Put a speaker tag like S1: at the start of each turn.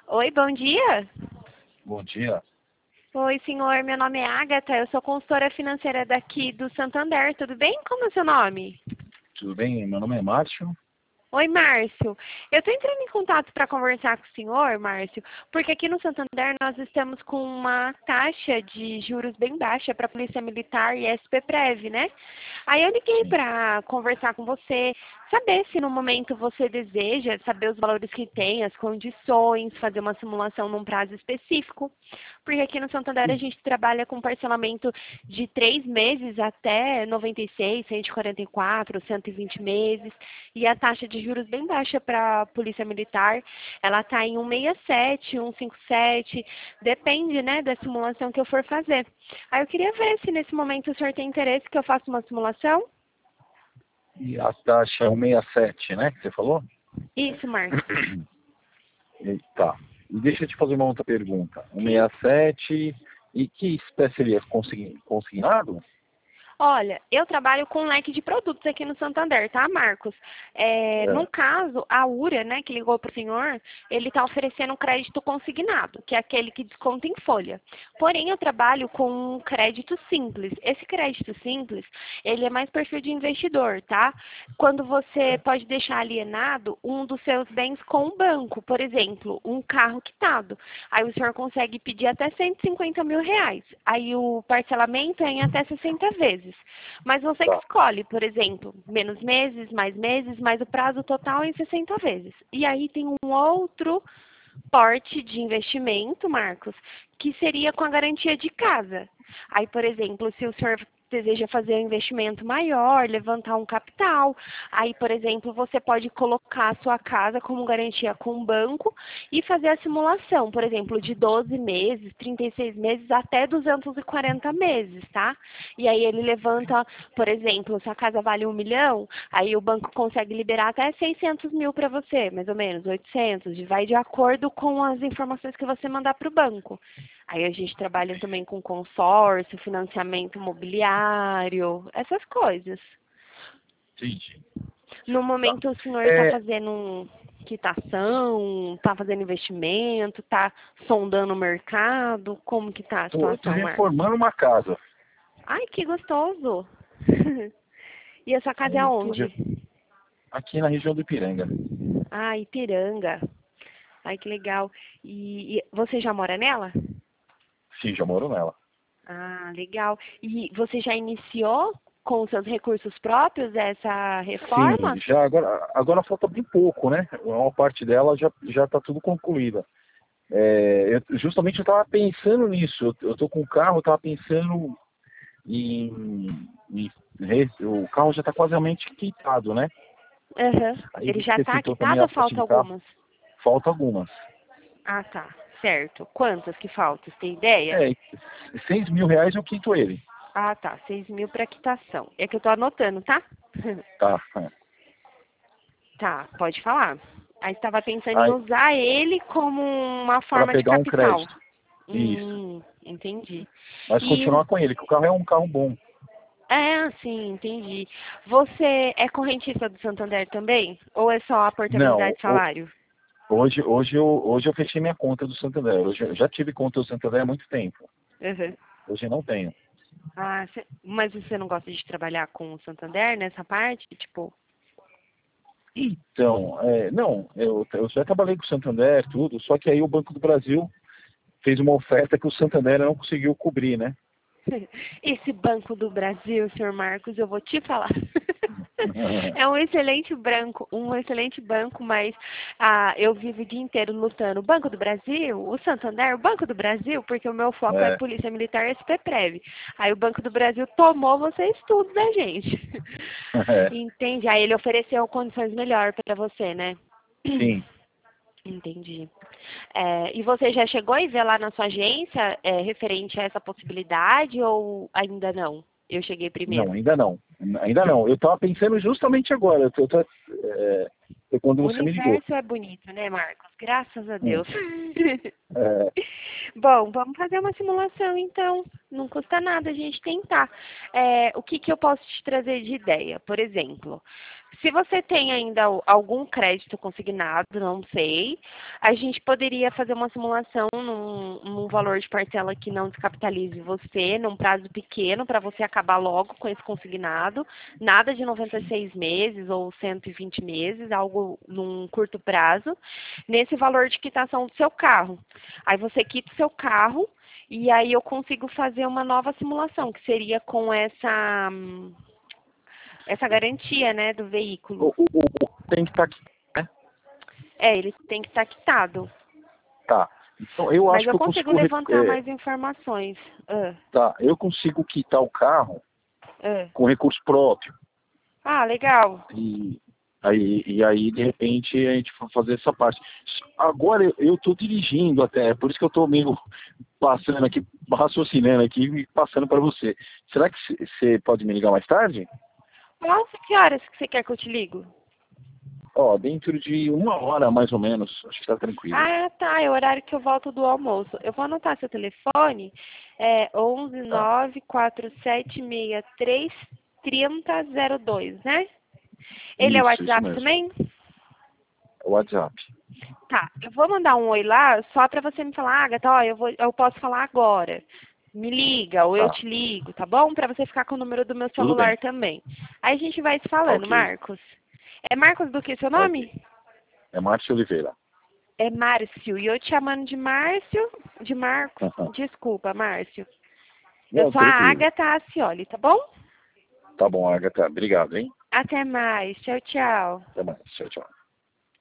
S1: Oi, bom dia.
S2: Bom dia.
S1: Oi, senhor. Meu nome é Agatha. Eu sou consultora financeira daqui do Santander. Tudo bem? Como é o seu nome?
S2: Tudo bem? Meu nome é Márcio.
S1: Oi, Márcio. Eu estou entrando em contato para conversar com o senhor, Márcio, porque aqui no Santander nós estamos com uma taxa de juros bem baixa para a Polícia Militar e SPPrev, né? Aí eu liguei
S2: Sim.
S1: para conversar com você, saber se no momento você deseja saber os valores que tem, as condições, fazer uma simulação num prazo específico, porque aqui no Santander a
S2: Sim.
S1: gente trabalha com parcelamento de 3 meses até 96, 144, 120 meses, e a taxa de juros bem baixa para a Polícia Militar, ela está em 1,67, 1,57, depende, né, da simulação que eu for fazer. Aí eu queria ver se nesse momento o senhor tem interesse que eu faça uma simulação.
S2: E a taxa é 167, né? Que você falou?
S1: Isso, Marcos.
S2: Tá. E deixa eu te fazer uma outra pergunta.
S1: Sim.
S2: 167, e que espécie seria? Consignado?
S1: Olha, eu trabalho com um leque de produtos aqui no Santander, tá, Marcos? No
S2: É.
S1: caso, a URA, né, que ligou para o senhor, ele está oferecendo um crédito consignado, que é aquele que desconta em folha. Porém, eu trabalho com um crédito simples. Esse crédito simples, ele é mais perfil de investidor, tá? Quando você pode deixar alienado um dos seus bens com o banco, por exemplo, um carro quitado. Aí o senhor consegue pedir até 150 mil reais. Aí o parcelamento é em até 60 vezes. Mas você que
S2: Tá.
S1: escolhe, por exemplo, menos meses, mas o prazo total é em 60 vezes. E aí tem um outro porte de investimento, Marcos, que seria com a garantia de casa. Aí, por exemplo, se o senhor deseja fazer um investimento maior, levantar um capital, aí, por exemplo, você pode colocar a sua casa como garantia com o banco e fazer a simulação, por exemplo, de 12 meses, 36 meses até 240 meses, tá? E aí ele levanta, por exemplo, se a casa vale 1 milhão, aí o banco consegue liberar até 600 mil para você, mais ou menos, 800, vai de acordo com as informações que você mandar para o banco. Aí a gente trabalha também com consórcio, financiamento imobiliário, essas coisas.
S2: Entendi.
S1: No
S2: Tá.
S1: momento o senhor está
S2: É,
S1: fazendo quitação, está fazendo investimento, está sondando o mercado, como que está a
S2: tô
S1: situação, Marcos?
S2: reformando uma casa.
S1: Ai, que gostoso! E a sua casa é
S2: Sim,
S1: aonde?
S2: aqui na região do Ipiranga.
S1: Ah, Ipiranga. Ai, que legal. E você já mora nela?
S2: Sim, já moro nela.
S1: Ah, legal. E você já iniciou com os seus recursos próprios essa
S2: Sim,
S1: reforma?
S2: já agora falta bem pouco, né? Uma parte dela já está tudo concluída. Justamente eu estava pensando nisso. Eu tô com o carro, eu estava pensando o carro já está quase quitado, né?
S1: Aham.
S2: Aí
S1: Ele já
S2: você
S1: está
S2: citou também
S1: quitado
S2: a
S1: ou
S2: taxa
S1: falta
S2: de carro,
S1: algumas?
S2: falta algumas.
S1: Ah, tá. Certo. Quantas que faltam? Você tem ideia?
S2: É, 6 mil reais eu quito ele.
S1: Ah, tá. 6 mil para quitação. É que eu tô anotando, tá?
S2: Tá.
S1: Tá, pode falar. Aí estava pensando em
S2: Aí,
S1: usar ele como uma
S2: para
S1: forma de
S2: pegar um
S1: capital.
S2: crédito. Isso.
S1: Entendi.
S2: Mas
S1: E
S2: continuar com ele, que o carro é um carro bom.
S1: sim, entendi. Você é correntista do Santander também? Ou é só a portabilidade
S2: Não,
S1: de salário?
S2: hoje eu fechei minha conta do Santander. Hoje eu já tive conta do Santander há muito tempo.
S1: Uhum.
S2: Hoje eu não tenho.
S1: Ah, mas você não gosta de trabalhar com o Santander nessa parte? Tipo,
S2: Então, não, eu já trabalhei com o Santander, tudo, só que aí o Banco do Brasil fez uma oferta que o Santander não conseguiu cobrir, né?
S1: esse Banco do Brasil, senhor Marcos, eu vou te falar. É um excelente banco, mas eu vivo o dia inteiro lutando. O Banco do Brasil, o Santander, o Banco do Brasil, porque o meu foco é
S2: É,
S1: Polícia Militar e SPPrev. Aí o Banco do Brasil tomou vocês tudo da gente.
S2: é,
S1: Entende? Aí ele ofereceu condições melhores para você, né?
S2: sim.
S1: Entendi. E você já chegou a ver lá na sua agência referente a essa possibilidade ou ainda não? Eu cheguei
S2: Não,
S1: primeiro.
S2: ainda não. Ainda não. Eu estava pensando justamente agora, foi quando
S1: O
S2: você me ligou.
S1: universo é bonito, né, Marcos? Graças a
S2: Hum.
S1: Deus.
S2: É,
S1: Bom, vamos fazer uma simulação então. Não custa nada a gente tentar. O que eu posso te trazer de ideia? Por exemplo, Se você tem ainda algum crédito consignado, não sei, a gente poderia fazer uma simulação num valor de parcela que não descapitalize você, num prazo pequeno, para você acabar logo com esse consignado. Nada de 96 meses ou 120 meses, algo num curto prazo, nesse valor de quitação do seu carro. Aí você quita o seu carro e aí eu consigo fazer uma nova simulação, que seria com essa garantia, né, do veículo.
S2: Tem que estar aqui, né?
S1: Ele tem que estar quitado.
S2: Tá. Então, eu
S1: Mas
S2: acho
S1: eu
S2: que eu
S1: consigo
S2: consigo...
S1: levantar mais informações.
S2: Tá, eu consigo quitar o carro com recurso próprio.
S1: Ah, legal.
S2: E aí, de repente, a gente vai fazer essa parte. Agora, eu estou dirigindo até, por isso que eu estou meio passando aqui, raciocinando aqui e passando para você. Será que você pode me ligar mais tarde?
S1: Nossa, que horas que você quer que eu te ligo?
S2: Ó, dentro de 1 hora, mais ou menos. Acho que tá tranquilo.
S1: Ah, tá. É o horário que eu volto do almoço. Eu vou anotar seu telefone. É 11
S2: Tá.
S1: 94763 3002, né? Ele é o
S2: Isso
S1: WhatsApp
S2: mesmo.
S1: também?
S2: É o WhatsApp.
S1: Tá. Eu vou mandar um oi lá só pra você me falar, Agatha, ó, eu posso falar agora. Me liga ou eu
S2: Tá.
S1: te ligo, tá bom? Pra você ficar com o número do meu
S2: Tudo
S1: celular
S2: bem.
S1: também. Aí a gente vai se
S2: Tá
S1: falando,
S2: ok.
S1: Marcos. É Marcos do que seu
S2: Tá
S1: nome?
S2: ok. É Márcio Oliveira.
S1: É Márcio. E eu te chamando de Márcio, de Marcos. Desculpa, Márcio. Eu
S2: Não,
S1: sou a
S2: tranquilo.
S1: Agatha Acioli, tá bom?
S2: Tá bom, Agatha. Obrigado, hein?
S1: Até mais. Tchau, tchau.
S2: Até mais. Tchau, tchau.